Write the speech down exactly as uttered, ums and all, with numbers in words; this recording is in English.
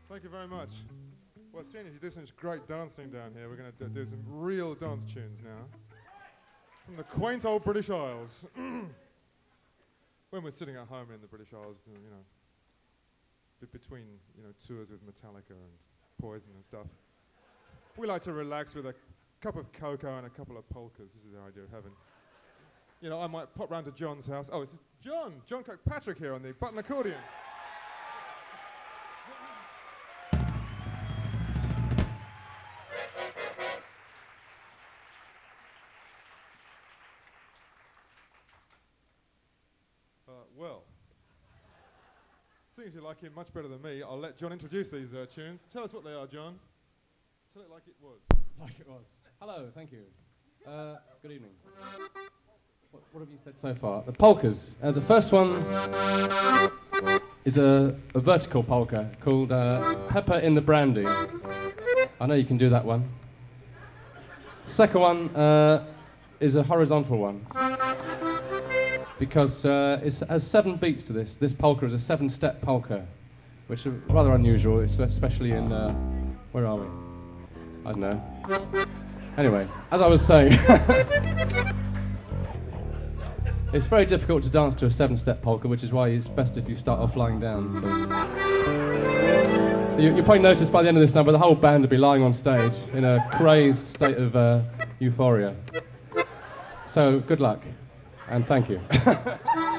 Thank you very much. Well, seeing as you do such great dancing down here, we're going to do some real dance tunes now. From the quaint old British Isles. When we're sitting at home in the British Isles, you know, be between you know tours with Metallica and Poison and stuff, we like to relax with a cup of cocoa and a couple of polkas. This is the idea of heaven. You know, I might pop round to John's house. Oh, this is John, John Kirkpatrick here on the button accordion. Uh, well, seeing as you like him much better than me, I'll let John introduce these uh, tunes. Tell us what they are, John. Tell it like it was. Like it was. Hello, thank you. Uh, good evening. What, what have you said so far? The polkas. Uh, the first one is a, a vertical polka called uh, Pepper in the Brandy. I know you can do that one. The second one uh, is a horizontal one. Because uh, it has seven beats to this. This polka is a seven-step polka, which is rather unusual, it's especially in, uh, where are we? I don't know. Anyway, as I was saying, it's very difficult to dance to a seven-step polka, which is why it's best if you start off lying down. So, so you, you'll probably notice by the end of this number, the whole band will be lying on stage in a crazed state of uh, euphoria. So, good luck. And thank you.